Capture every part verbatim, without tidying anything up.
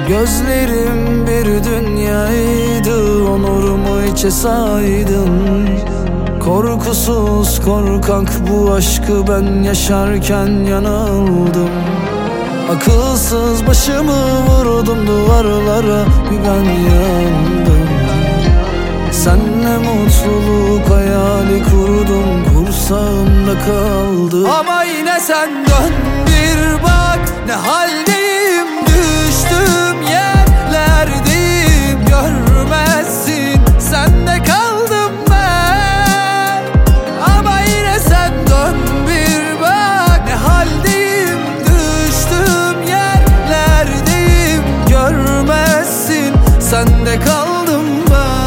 Gözlerim bir dünyaydı, onurumu içe saydın. Korkusuz korkak bu aşkı ben yaşarken yanıldım. Akılsız başımı vurdum duvarlara, bir ben yandım. Senle mutluluk hayali kurdum, kursağımda kaldı. Ama yine sen dön bir bak, ne haldeyim, düştüm yerlerdeyim. Görmezsin, sende kaldım ben. Ama yine sen dön bir bak, ne haldeyim, düştüm yerlerdeyim. Görmezsin, sende kaldım ben.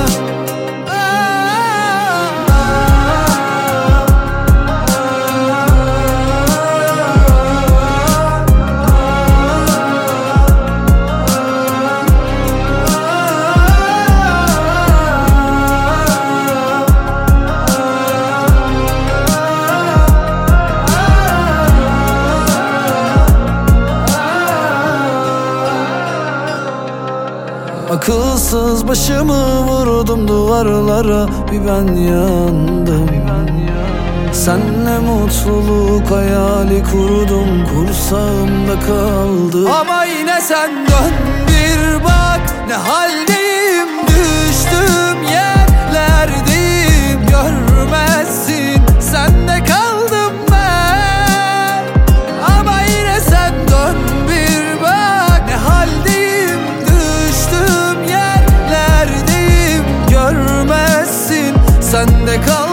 Akılsız başımı vurdum duvarlara, bir ben yandım. Senle mutluluk hayali kurdum, kursağımda kaldı. Ama yine sen dön bir bak, ne haldeyim, düştüm yerlerdeyim. Görmezsin, sende kaldım ben. Ama yine sen dön bir bak, ne haldeyim, düştüm yerlerdeyim. Görmezsin, sende kal.